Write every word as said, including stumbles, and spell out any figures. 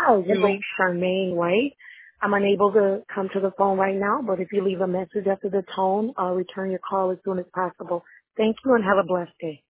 Hi, you Hello. reached Charmaine White. I'm unable to come to the phone right now, but if you leave a message after the tone, I'll return your call as soon as possible. Thank you and have a blessed day.